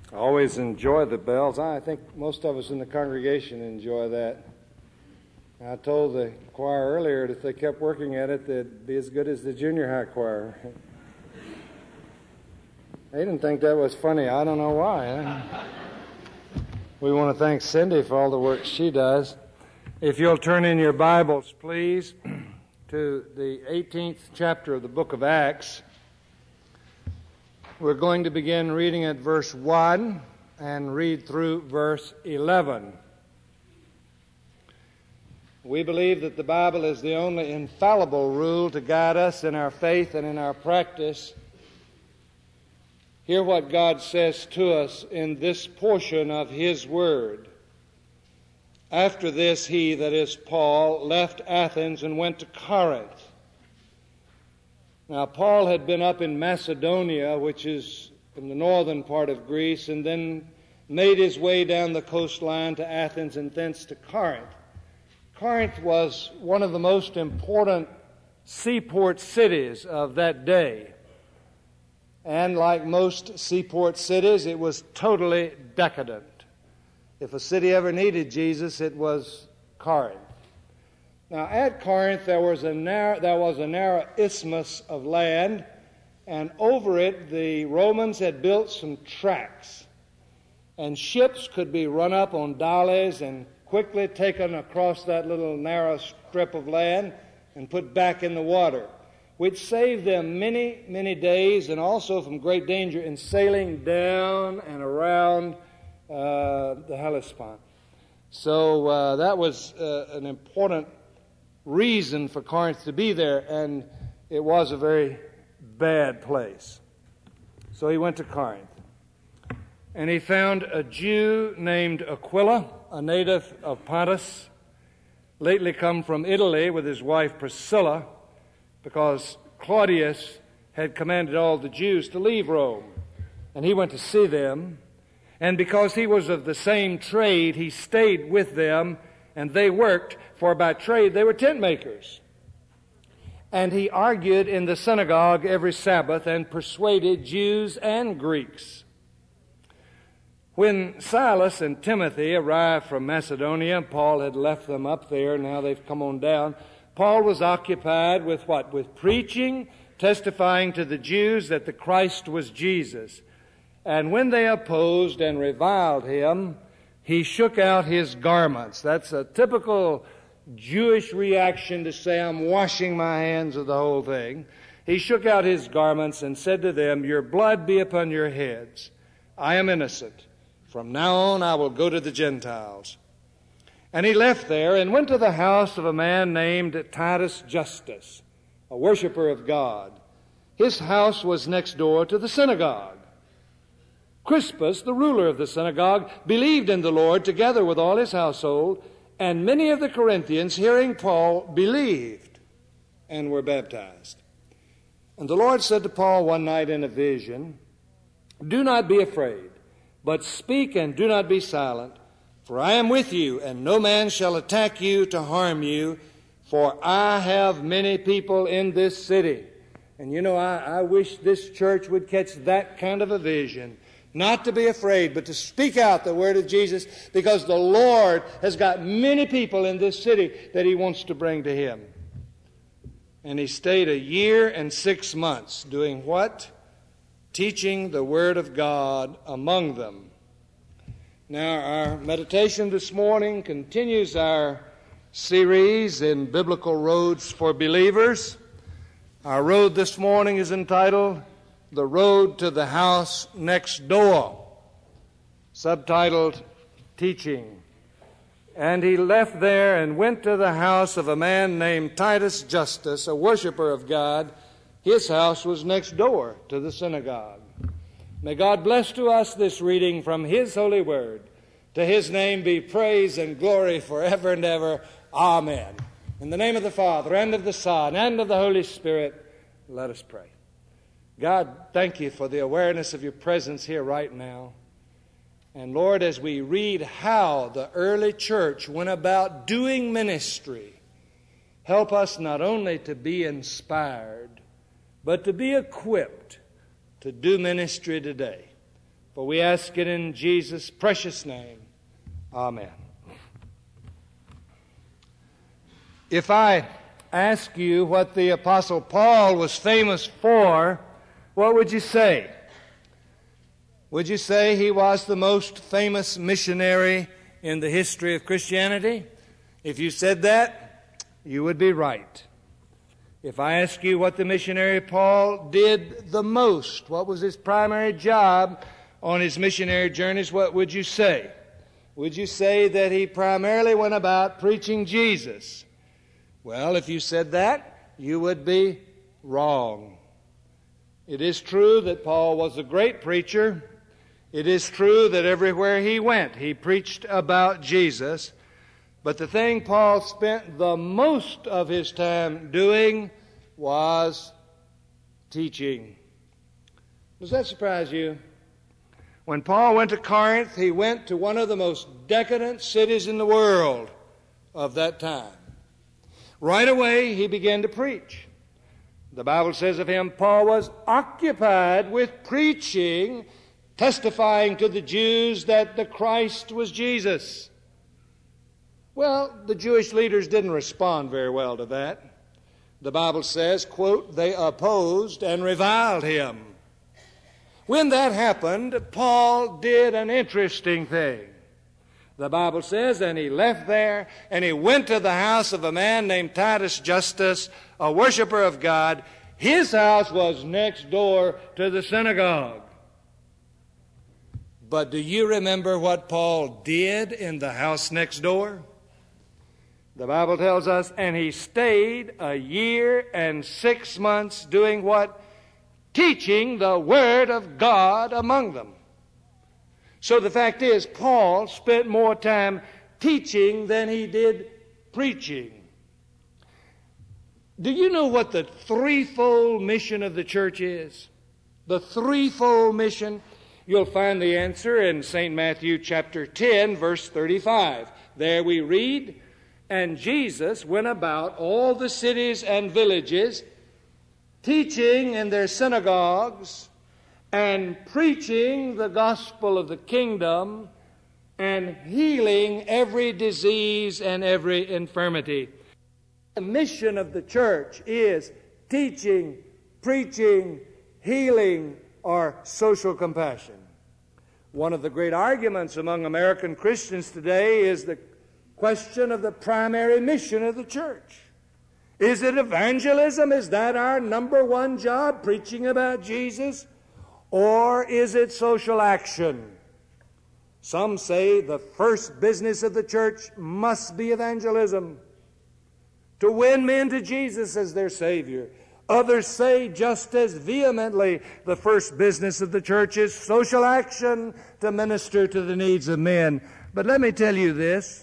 I always enjoy the bells. I think most of us in the congregation enjoy that. I told the choir earlier that if they kept working at it, they'd be as good as the junior high choir. They didn't think that was funny. I don't know why. We want to thank Cindy for all the work she does. If you'll turn in your Bibles, please, to the 18th chapter of the book of Acts. We're going to begin reading at verse 1 and read through verse 11. We believe that the Bible is the only infallible rule to guide us in our faith and in our practice. Hear what God says to us in this portion of His Word. After this, he, that is Paul, left Athens and went to Corinth. Now, Paul had been up in Macedonia, which is in the northern part of Greece, and then made his way down the coastline to Athens and thence to Corinth. Corinth was one of the most important seaport cities of that day. And like most seaport cities, it was totally decadent. If a city ever needed Jesus, it was Corinth. Now, at Corinth, there was a narrow isthmus of land, and over it, the Romans had built some tracks. And ships could be run up on dollies and quickly taken across that little narrow strip of land and put back in the water, which saved them many, many days and also from great danger in sailing down and around the Hellespont. So that was an important reason for Corinth to be there, and it was a very bad place. So he went to Corinth. And he found a Jew named Aquila, a native of Pontus, lately come from Italy with his wife Priscilla, because Claudius had commanded all the Jews to leave Rome. And he went to see them. And because he was of the same trade, he stayed with them, and they worked, for by trade they were tent makers. And he argued in the synagogue every Sabbath and persuaded Jews and Greeks. When Silas and Timothy arrived from Macedonia, Paul had left them up there, now they've come on down. Paul was occupied with what? With preaching, testifying to the Jews that the Christ was Jesus. And when they opposed and reviled him, he shook out his garments. That's a typical Jewish reaction to say, I'm washing my hands of the whole thing. He shook out his garments and said to them, your blood be upon your heads. I am innocent. From now on I will go to the Gentiles. And he left there and went to the house of a man named Titus Justus, a worshiper of God. His house was next door to the synagogue. Crispus, the ruler of the synagogue, believed in the Lord together with all his household, and many of the Corinthians, hearing Paul, believed and were baptized. And the Lord said to Paul one night in a vision, do not be afraid, but speak and do not be silent, for I am with you, and no man shall attack you to harm you, for I have many people in this city. And you know, I wish this church would catch that kind of a vision. Not to be afraid, but to speak out the word of Jesus, because the Lord has got many people in this city that He wants to bring to Him. And he stayed 1 year and 6 months doing what? Teaching the word of God among them. Now, our meditation this morning continues our series in Biblical Roads for Believers. Our road this morning is entitled The Road to the House Next Door, subtitled Teaching. And he left there and went to the house of a man named Titus Justus, a worshiper of God. His house was next door to the synagogue. May God bless to us this reading from His holy word. To His name be praise and glory forever and ever. Amen. In the name of the Father, and of the Son, and of the Holy Spirit, let us pray. God, thank you for the awareness of your presence here right now. And Lord, as we read how the early church went about doing ministry, help us not only to be inspired, but to be equipped to do ministry today. For we ask it in Jesus' precious name. Amen. If I ask you what the Apostle Paul was famous for, what would you say? Would you say he was the most famous missionary in the history of Christianity? If you said that, you would be right. If I ask you what the missionary Paul did the most, what was his primary job on his missionary journeys, what would you say? Would you say that he primarily went about preaching Jesus? Well, if you said that, you would be wrong. It is true that Paul was a great preacher. It is true that everywhere he went, he preached about Jesus. But the thing Paul spent the most of his time doing was teaching. Does that surprise you? When Paul went to Corinth, he went to one of the most decadent cities in the world of that time. Right away, he began to preach. The Bible says of him, Paul was occupied with preaching, testifying to the Jews that the Christ was Jesus. Well, the Jewish leaders didn't respond very well to that. The Bible says, quote, they opposed and reviled him. When that happened, Paul did an interesting thing. The Bible says, and he left there, and he went to the house of a man named Titus Justus, a worshiper of God. His house was next door to the synagogue. But do you remember what Paul did in the house next door? The Bible tells us, and he stayed 1 year and 6 months doing what? Teaching the Word of God among them. So the fact is, Paul spent more time teaching than he did preaching. Do you know what the threefold mission of the church is? The threefold mission? You'll find the answer in St. Matthew chapter 10, verse 35. There we read, and Jesus went about all the cities and villages, teaching in their synagogues and preaching the gospel of the kingdom and healing every disease and every infirmity. The mission of the church is teaching, preaching, healing, or social compassion. One of the great arguments among American Christians today is the question of the primary mission of the church. Is it evangelism? Is that our number one job, preaching about Jesus? Or is it social action? Some say the first business of the church must be evangelism, to win men to Jesus as their Savior. Others say just as vehemently the first business of the church is social action to minister to the needs of men. But let me tell you this,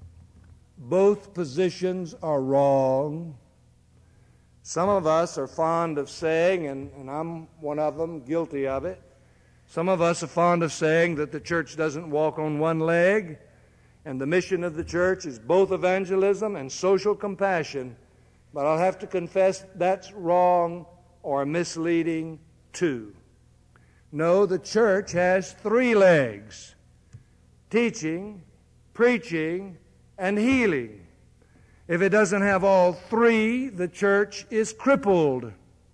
both positions are wrong. Some of us are fond of saying, and I'm one of them, guilty of it, some of us are fond of saying that the church doesn't walk on one leg, and the mission of the church is both evangelism and social compassion. But I'll have to confess that's wrong or misleading too. No, the church has 3 legs: teaching, preaching, and healing. If it doesn't have all 3, the church is crippled.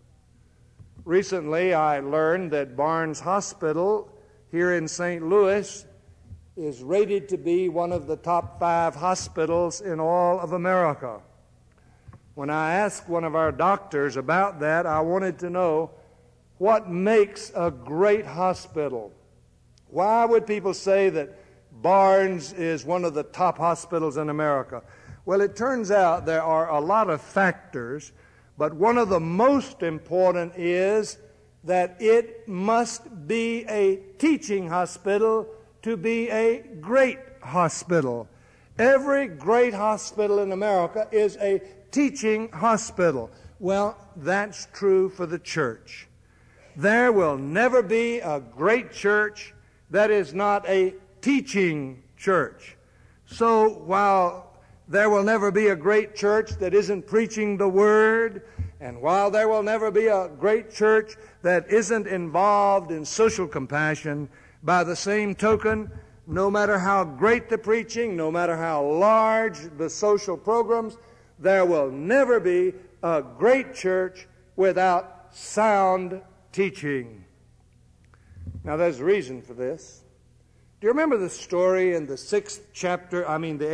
Recently, I learned that Barnes Hospital here in St. Louis is rated to be one of the top 5 hospitals in all of America. When I asked one of our doctors about that, I wanted to know what makes a great hospital. Why would people say that Barnes is one of the top hospitals in America? Well, it turns out there are a lot of factors, but one of the most important is that it must be a teaching hospital to be a great hospital. Every great hospital in America is a teaching hospital. Well, that's true for the church. There will never be a great church that is not a teaching church. So while there will never be a great church that isn't preaching the Word, and while there will never be a great church that isn't involved in social compassion, By the same token, no matter how great the preaching, no matter how large the social programs, there will never be a great church without sound teaching. Now, there's a reason for this. Do you remember the story in the 8th chapter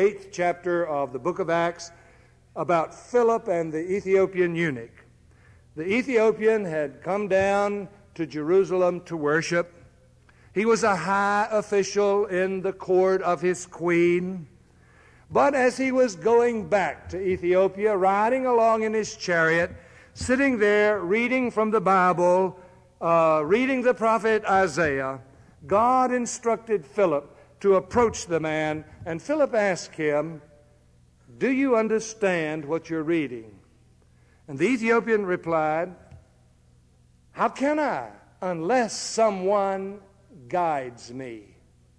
of the book of Acts about Philip and the Ethiopian eunuch? The Ethiopian had come down to Jerusalem to worship. He was a high official in the court of his queen. But as he was going back to Ethiopia, riding along in his chariot, sitting there reading from the Bible, reading the prophet Isaiah, God instructed Philip to approach the man, and Philip asked him, "Do you understand what you're reading?" And the Ethiopian replied, "How can I, unless someone guides me?"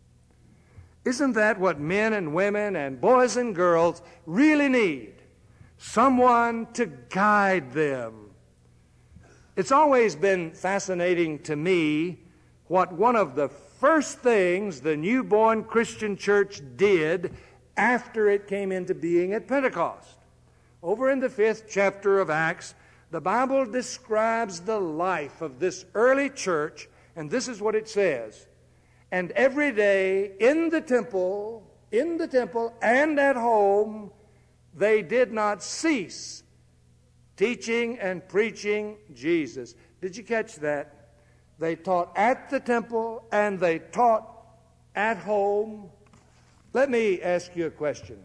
Isn't that what men and women and boys and girls really need? Someone to guide them. It's always been fascinating to me what one of the first things the newborn Christian church did after it came into being at Pentecost. Over in the 5th chapter of Acts, the Bible describes the life of this early church, and this is what it says. And every day in the temple and at home, they did not cease teaching and preaching Jesus. Did you catch that? They taught at the temple and they taught at home. Let me ask you a question.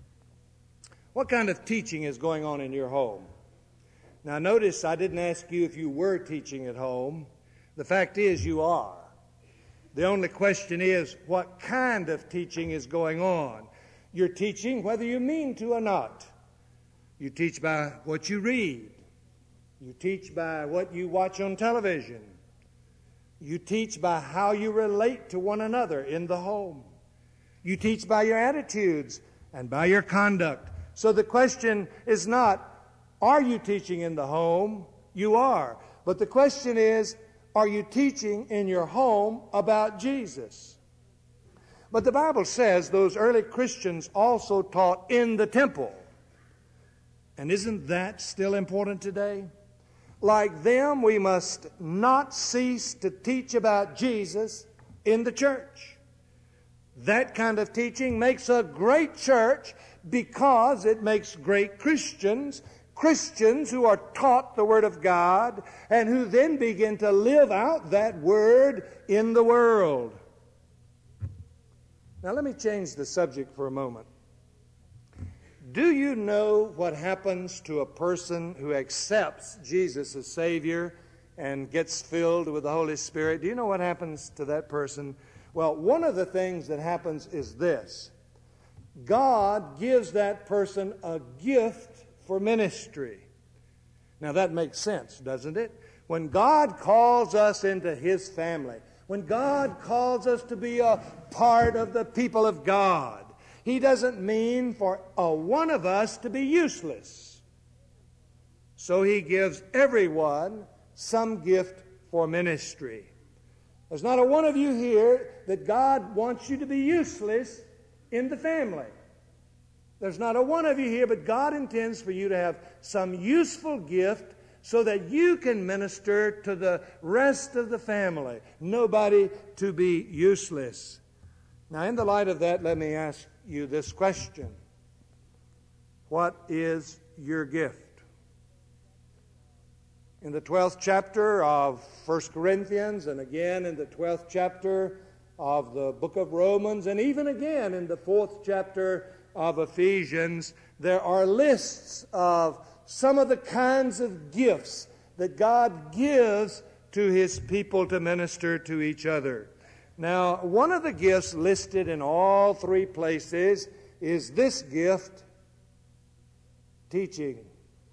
What kind of teaching is going on in your home? Now notice I didn't ask you if you were teaching at home. The fact is you are. The only question is what kind of teaching is going on. You're teaching whether you mean to or not. You teach by what you read. You teach by what you watch on television. You teach by how you relate to one another in the home. You teach by your attitudes and by your conduct. So the question is not, are you teaching in the home? You are. But the question is, are you teaching in your home about Jesus? But the Bible says those early Christians also taught in the temple. And isn't that still important today? Like them, we must not cease to teach about Jesus in the church. That kind of teaching makes a great church because it makes great Christians, Christians who are taught the Word of God and who then begin to live out that Word in the world. Now let me change the subject for a moment. Do you know what happens to a person who accepts Jesus as Savior and gets filled with the Holy Spirit? Do you know what happens to that person? Well, one of the things that happens is this. God gives that person a gift for ministry. Now that makes sense, doesn't it? When God calls us into His family, when God calls us to be a part of the people of God, He doesn't mean for one of us to be useless. So He gives everyone some gift for ministry. There's not a one of you here that God wants you to be useless in the family. There's not a one of you here, but God intends for you to have some useful gift so that you can minister to the rest of the family. Nobody to be useless. Now, in the light of that, let me ask you this question. What is your gift? In the 12th chapter of 1 Corinthians, and again in the 12th chapter of the book of Romans, and even again in the 4th chapter of Ephesians, there are lists of some of the kinds of gifts that God gives to His people to minister to each other. Now, one of the gifts listed in all three places is this gift, teaching.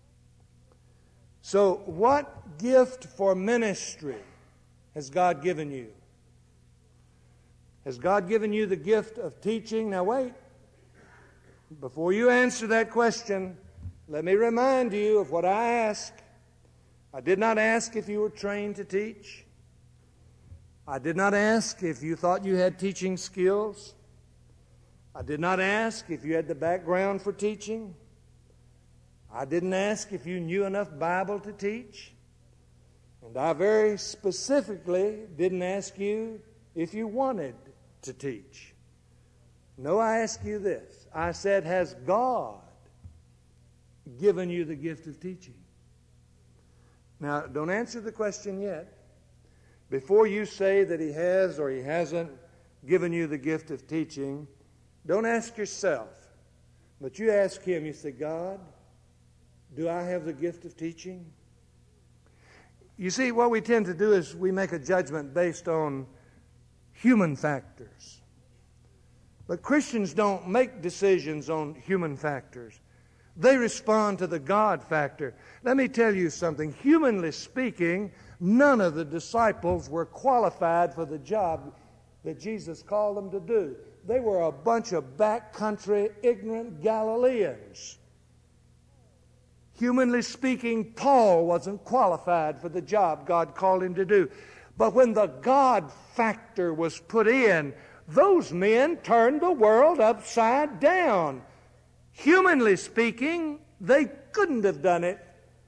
So, what gift for ministry has God given you? Has God given you the gift of teaching? Now, wait. Before you answer that question, let me remind you of what I asked. I did not ask if you were trained to teach. I did not ask if you thought you had teaching skills. I did not ask if you had the background for teaching. I didn't ask if you knew enough Bible to teach. And I very specifically didn't ask you if you wanted to teach. No, I asked you this. I said, has God given you the gift of teaching? Now, don't answer the question yet. Before you say that He has or He hasn't given you the gift of teaching, don't ask yourself, but you ask Him. You say, God, do I have the gift of teaching? You see, what we tend to do is we make a judgment based on human factors. But Christians don't make decisions on human factors. They respond to the God factor. Let me tell you something. Humanly speaking, none of the disciples were qualified for the job that Jesus called them to do. They were a bunch of backcountry, ignorant Galileans. Humanly speaking, Paul wasn't qualified for the job God called him to do. But when the God factor was put in, those men turned the world upside down. Humanly speaking, they couldn't have done it.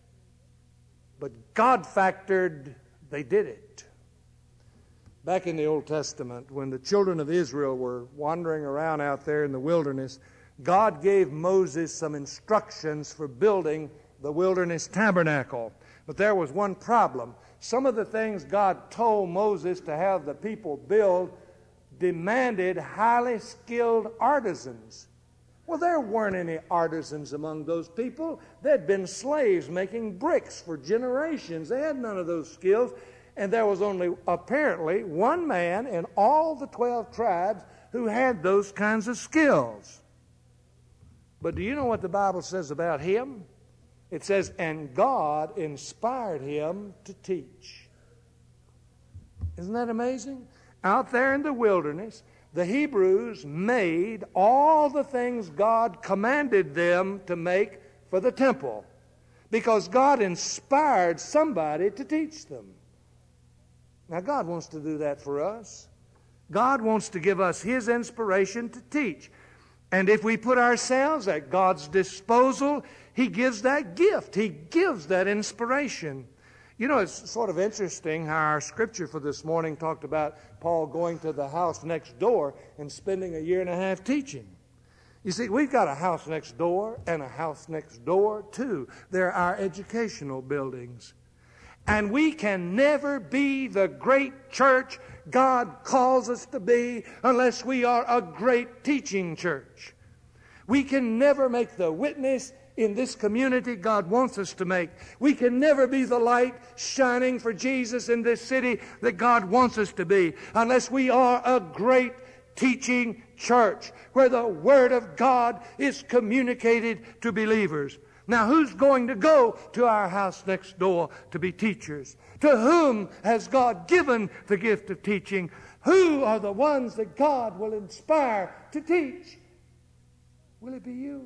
But God factored, they did it. Back in the Old Testament, when the children of Israel were wandering around out there in the wilderness, God gave Moses some instructions for building the wilderness tabernacle. But there was one problem. Some of the things God told Moses to have the people build demanded highly skilled artisans. Well, there weren't any artisans among those people. They'd been slaves making bricks for generations. They had none of those skills. And there was only apparently one man in all the 12 tribes who had those kinds of skills. But do you know what the Bible says about him? It says, and God inspired him to teach. Isn't that amazing? Out there in the wilderness, the Hebrews made all the things God commanded them to make for the temple, because God inspired somebody to teach them. Now, God wants to do that for us. God wants to give us His inspiration to teach. And if we put ourselves at God's disposal, He gives that gift. He gives that inspiration. You know, it's sort of interesting how our scripture for this morning talked about Paul going to the house next door and spending 1.5 years teaching. You see, we've got a house next door and a house next door, too. They're our educational buildings. And we can never be the great church God calls us to be unless we are a great teaching church. We can never make the witness in this community God wants us to make. We can never be the light shining for Jesus in this city that God wants us to be unless we are a great teaching church where the Word of God is communicated to believers. Now, who's going to go to our house next door to be teachers? To whom has God given the gift of teaching? Who are the ones that God will inspire to teach? Will it be you?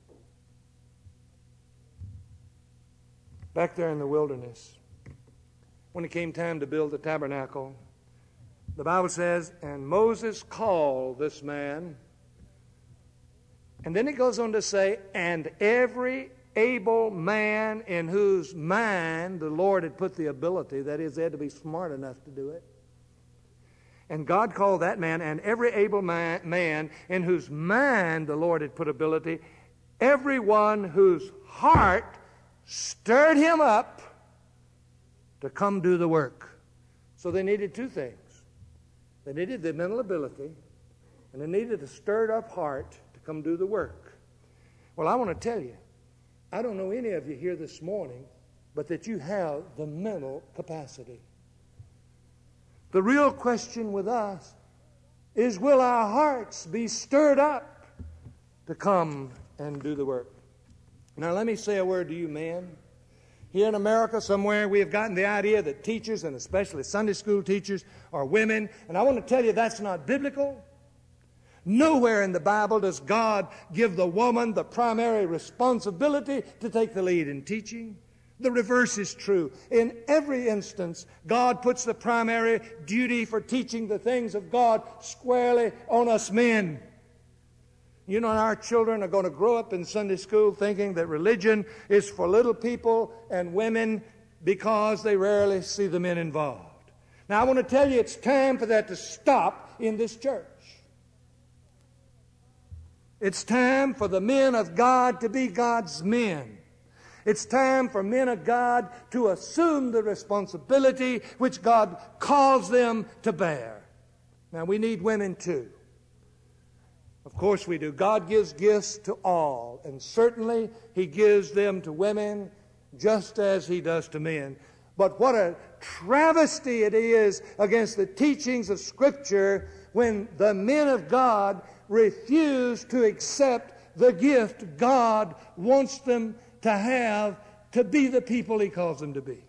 Back there in the wilderness, when it came time to build the tabernacle, the Bible says, and Moses called this man. And then it goes on to say, and every able man in whose mind the Lord had put the ability, that is, they had to be smart enough to do it. And God called that man, and every able man in whose mind the Lord had put ability, everyone whose heart stirred him up to come do the work. So they needed two things. They needed the mental ability, and they needed a stirred up heart to come do the work. Well, I want to tell you, I don't know any of you here this morning, but that you have the mental capacity. The real question with us is, will our hearts be stirred up to come and do the work? Now, let me say a word to you men. Here in America somewhere, we have gotten the idea that teachers, and especially Sunday school teachers, are women. And I want to tell you that's not biblical. Nowhere in the Bible does God give the woman the primary responsibility to take the lead in teaching. The reverse is true. In every instance, God puts the primary duty for teaching the things of God squarely on us men. You know, our children are going to grow up in Sunday school thinking that religion is for little people and women because they rarely see the men involved. Now, I want to tell you, it's time for that to stop in this church. It's time for the men of God to be God's men. It's time for men of God to assume the responsibility which God calls them to bear. Now, we need women too. Of course we do. God gives gifts to all, and certainly He gives them to women just as He does to men. But what a travesty it is against the teachings of Scripture when the men of God refuse to accept the gift God wants them to have to be the people He calls them to be.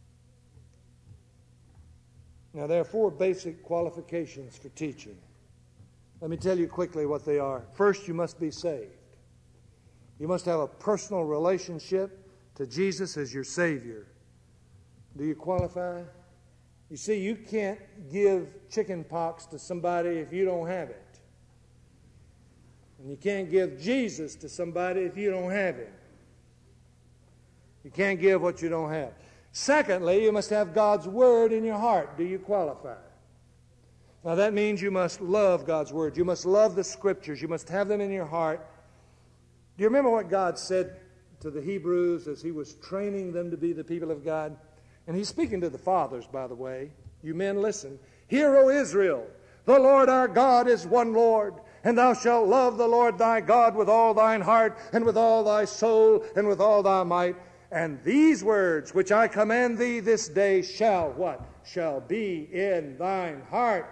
Now, there are 4 basic qualifications for teaching. Let me tell you quickly what they are. First, you must be saved. You must have a personal relationship to Jesus as your Savior. Do you qualify? You see, you can't give chicken pox to somebody if you don't have it. And you can't give Jesus to somebody if you don't have Him. You can't give what you don't have. Secondly, you must have God's Word in your heart. Do you qualify? Now that means you must love God's Word. You must love the Scriptures. You must have them in your heart. Do you remember what God said to the Hebrews as He was training them to be the people of God? And He's speaking to the fathers, by the way. You men, listen. Hear, O Israel, the Lord our God is one Lord, and thou shalt love the Lord thy God with all thine heart, and with all thy soul, and with all thy might. And these words which I command thee this day shall what? Shall be in thine heart.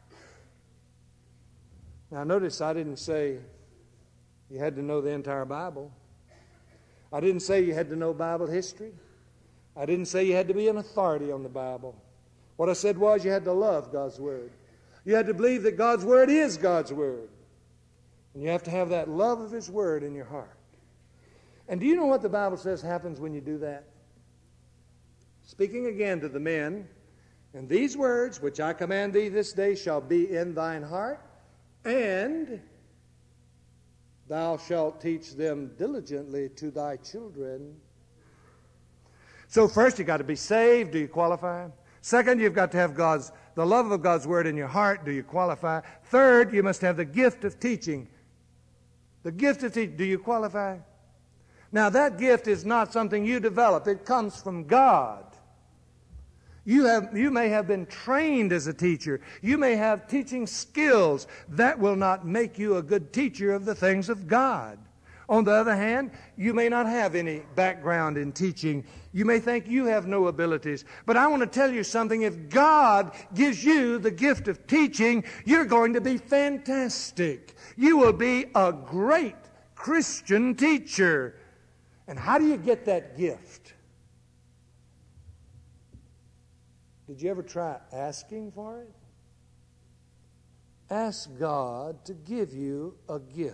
Now notice I didn't say you had to know the entire Bible. I didn't say you had to know Bible history. I didn't say you had to be an authority on the Bible. What I said was you had to love God's Word. You had to believe that God's Word is God's Word. And you have to have that love of His Word in your heart. And do you know what the Bible says happens when you do that? Speaking again to the men, and these words which I command thee this day shall be in thine heart, and thou shalt teach them diligently to thy children. So first you've got to be saved. Do you qualify? Second, you've got to have the love of God's Word in your heart. Do you qualify? Third, you must have the gift of teaching. The gift of teaching. Do you qualify? Now that gift is not something you develop. It comes from God. You may have been trained as a teacher. You may have teaching skills. That will not make you a good teacher of the things of God. On the other hand, you may not have any background in teaching. You may think you have no abilities. But I want to tell you something. If God gives you the gift of teaching, you're going to be fantastic. You will be a great Christian teacher. And how do you get that gift? Did you ever try asking for it? Ask God to give you a gift.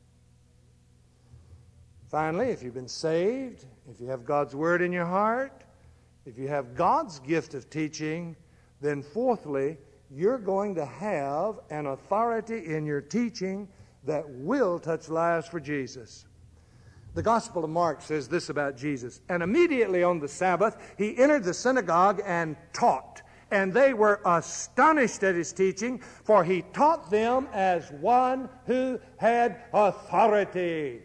Finally, if you've been saved, if you have God's Word in your heart, if you have God's gift of teaching, then fourthly, you're going to have an authority in your teaching that will touch lives for Jesus. The Gospel of Mark says this about Jesus. And immediately on the Sabbath, He entered the synagogue and taught. And they were astonished at His teaching, for He taught them as one who had authority.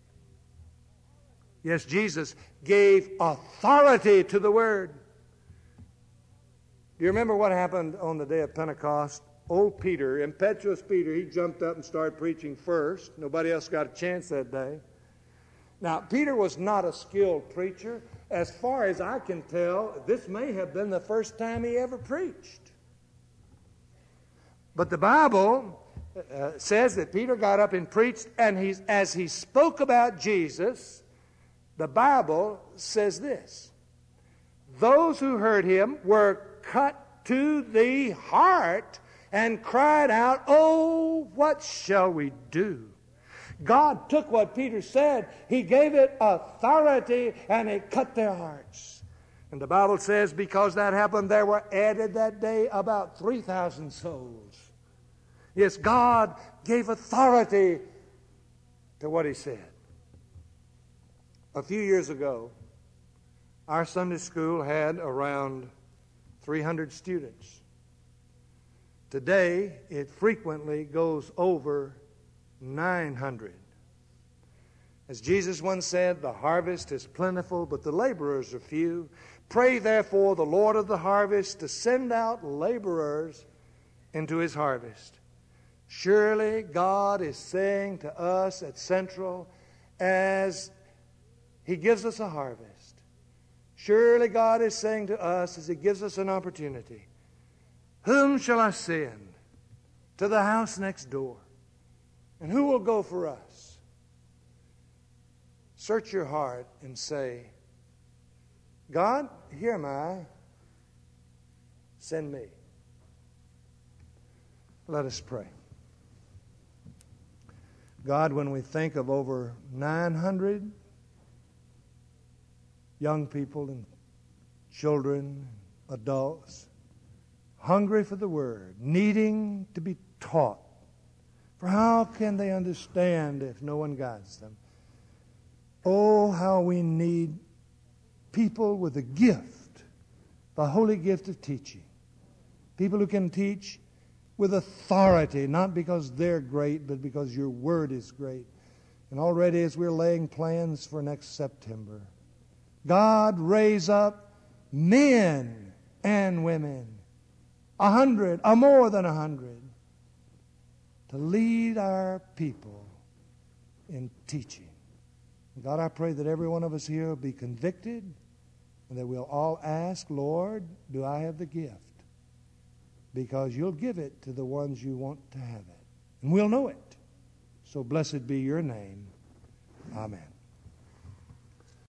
Yes, Jesus gave authority to the Word. Do you remember what happened on the day of Pentecost? Old Peter, impetuous Peter, he jumped up and started preaching first. Nobody else got a chance that day. Now, Peter was not a skilled preacher. As far as I can tell, this may have been the first time he ever preached. But the Bible says that Peter got up and preached, and as he spoke about Jesus, the Bible says this: those who heard him were cut to the heart and cried out, "Oh, what shall we do?" God took what Peter said, He gave it authority, and it cut their hearts. And the Bible says because that happened, there were added that day about 3,000 souls. Yes, God gave authority to what He said. A few years ago, our Sunday school had around 300 students. Today, it frequently goes over 900. As Jesus once said, the harvest is plentiful, but the laborers are few. Pray therefore the Lord of the harvest to send out laborers into His harvest. Surely God is saying to us at Central, as He gives us a harvest, surely God is saying to us as He gives us an opportunity, whom shall I send to the house next door? And who will go for us? Search your heart and say, God, here am I. Send me. Let us pray. God, when we think of over 900 young people and children, adults, hungry for the Word, needing to be taught, for how can they understand if no one guides them? Oh, how we need people with a gift, the holy gift of teaching. People who can teach with authority, not because they're great, but because your Word is great. And already as we're laying plans for next September, God, raise up men and women, 100, or more than 100, to lead our people in teaching. God, I pray that every one of us here will be convicted and that we'll all ask, Lord, do I have the gift? Because you'll give it to the ones you want to have it. And we'll know it. So blessed be your name. Amen.